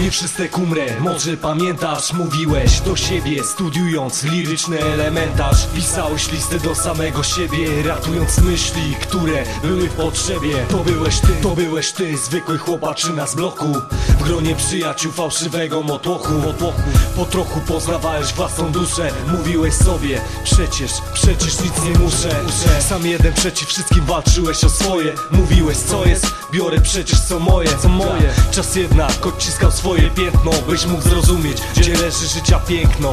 Nie wszystek umrę, może pamiętasz, mówiłeś do siebie, studiując liryczny elementarz. Pisałeś listę do samego siebie, ratując myśli, które były w potrzebie. To byłeś ty, zwykły chłopaczyna z bloku, w gronie przyjaciół fałszywego motłochu. Po trochu poznawałeś własną duszę, mówiłeś sobie, przecież nic nie muszę. Sam jeden przeciw wszystkim walczyłeś o swoje, mówiłeś co jest, biorę przecież co moje. Czas jednak odciskał swoje piętno, byś mógł zrozumieć, gdzie leży życia piękno.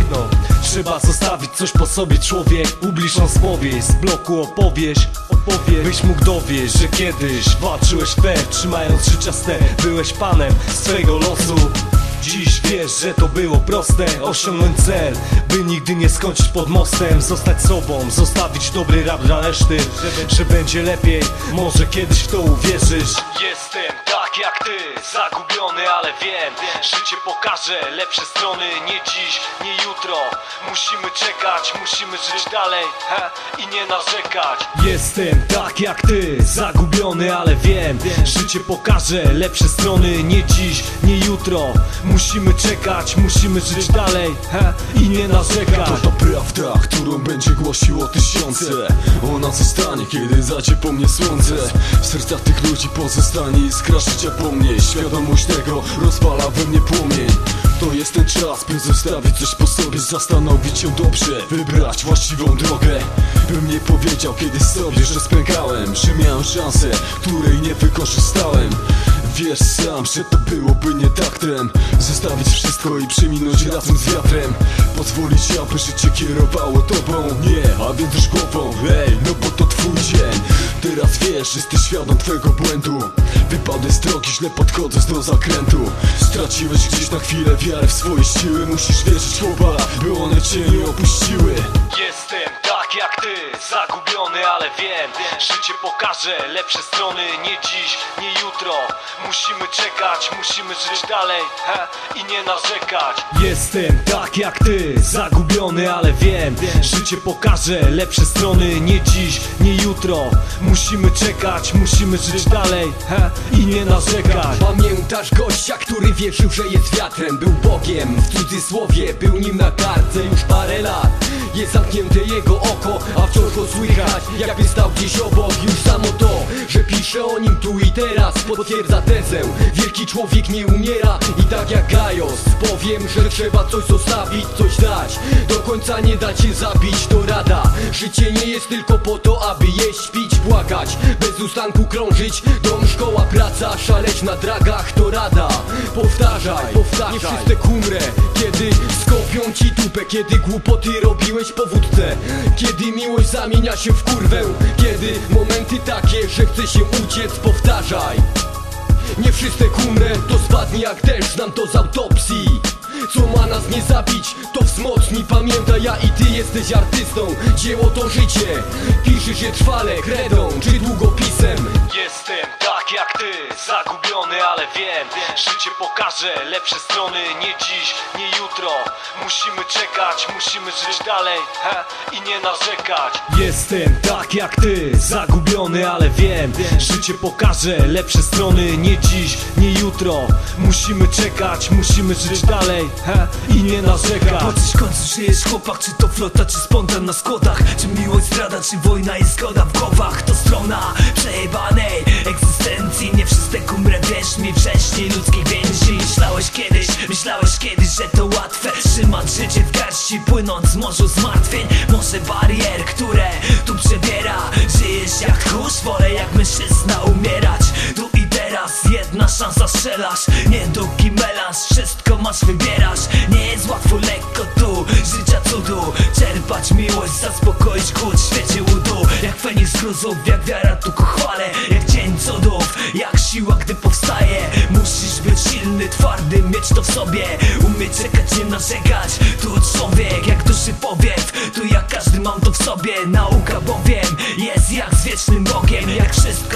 Trzeba zostawić coś po sobie, człowiek, ubliżąc powieść, z bloku opowieść. Byś mógł dowieść, że kiedyś walczyłeś fair, trzymając życia ster, byłeś panem swego losu. Dziś wiesz, że to było proste, osiągnąć cel, by nigdy nie skończyć pod mostem. Zostać sobą, zostawić dobry rap dla reszty, że będzie lepiej, może kiedyś w to uwierzysz. Jestem tak jak ty, zagubiony, ale wiem, życie pokaże lepsze strony. Nie dziś, nie jutro, musimy czekać, musimy żyć dalej i nie narzekać. Jestem tak jak ty, zagubiony, ale wiem, życie pokaże lepsze strony. Nie dziś, nie jutro, musimy czekać, musimy żyć dalej i nie narzekać. To prawda, którą będzie głosiło tysiące. Ona zostanie, kiedy zajdzie po mnie słońce. W sercach tych ludzi pozostanie iskra życia po mnie. Świadomość tego rozpala we mnie płomień. To jest ten czas, by zostawić coś po sobie, zastanowić się dobrze, wybrać właściwą drogę. Bym nie powiedział kiedyś sobie, że spękałem, że miałem szansę, której nie wykorzystałem. Wiesz sam, że to byłoby nie taktem, zostawić wszystko i przeminąć razem z wiatrem. Pozwolić, aby życie kierowało tobą, nie, a więc też głową. Ej, no bo to twój dzień. Teraz wiesz, jesteś świadom twojego błędu. Wypadłeś z drogi, źle podchodząc do zakrętu. Straciłeś gdzieś na chwilę wiarę w swoje siły. Musisz wierzyć, chłopak, by one cię nie opuściły. Jestem tak jak ty, zagubiony, ale wiem, życie pokaże lepsze strony. Nie dziś, nie jutro, musimy czekać, musimy żyć dalej i nie narzekać. Jestem tak jak ty, zagubiony, ale wiem, życie pokaże lepsze strony. Nie dziś, nie jutro, musimy czekać, musimy żyć dalej i nie narzekać. Pamiętasz gościa, który wierzył, że jest wiatrem, był Bogiem, w cudzysłowie, był nim na kartce już parę lat. Jest zamknięte jego oko, a wciąż go słychać, jakby stał gdzieś obok. Już samo to, że pisze o nim tu i teraz, potwierdza tezę. Wielki człowiek nie umiera i tak jak Gajos, powiem, że trzeba coś zostawić, coś dać. Do końca nie dać się zabić, to rada. Życie nie jest tylko po to, aby jeść, pić, płakać, bez ustanku krążyć. Dom, szkoła, praca, szaleć na dragach, to rada. Powtarzaj, nie wszystek umrę, kiedy skopią ci dupę, kiedy głupoty robiłeś po wódce, kiedy miłość zamienia się w kurwę, kiedy momenty takie, że chce się uciec. Powtarzaj, nie wszystek umrę, to spadnie jak deszcz, znam to z autopsji. Co ma nas nie zabić, to wzmocni. Pamiętaj, ja i ty jesteś artystą, dzieło to życie, piszesz je trwale, kredą czy długopisem. Jestem tak jak ty, zagubiony, ale wiem, życie pokaże lepsze strony. Nie dziś, nie jutro, musimy czekać, musimy żyć dalej i nie narzekać. Jestem tak jak ty, zagubiony, ale wiem, życie pokaże lepsze strony. Nie dziś, nie jutro, musimy czekać, musimy żyć dalej i nie narzekać. Po coś w końcu żyjesz, chłopak, czy to flota, czy spontan na skłodach, czy miłość, zdrada, czy wojna i zgoda w głowach. To strona przejebanej egzystencji. Nie wszystek umrę, wierz mi, wcześniej ludzkich więzi. Myślałeś kiedyś, że to łatwe, trzymać życie w garści, płynąc w morzu zmartwień. Może barier, które tu przebiera. Żyjesz jak tchórz, wolę jak mężczyzna umierać. Tu i teraz jedna szansa, strzelasz, niedługi melanż, wszystko masz, wybierasz. Nie jest łatwo, lekko tu, życia cudu, czerpać miłość, zaspokoić głód w świecie łudu. Jak Feniks z gruzów, jak wiara tu ku chwale, jak cień cudów, jak siła gdy powstaje. Musisz być silny, twardy, mieć to w sobie, umieć czekać, nie narzekać. Tu człowiek jak duszy powiew, tu jak każdy mam to w sobie. Nauka bowiem jest jak z wiecznym Bogiem. Jak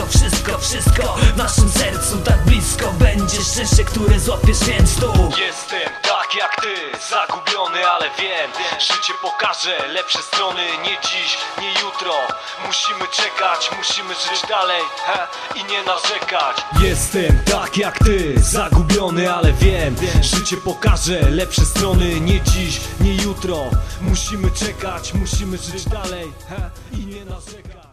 wszystko w naszym sercu tak blisko, będzie szczęście, które złapiesz, więc tu. Jestem tak jak ty, zagubiony, ale wiem, życie pokaże lepsze strony. Nie dziś, nie jutro. Musimy czekać, musimy żyć dalej i nie narzekać. Jestem tak jak ty, zagubiony, ale wiem, życie pokaże lepsze strony. Nie dziś, nie jutro. Musimy czekać, musimy żyć dalej i nie narzekać.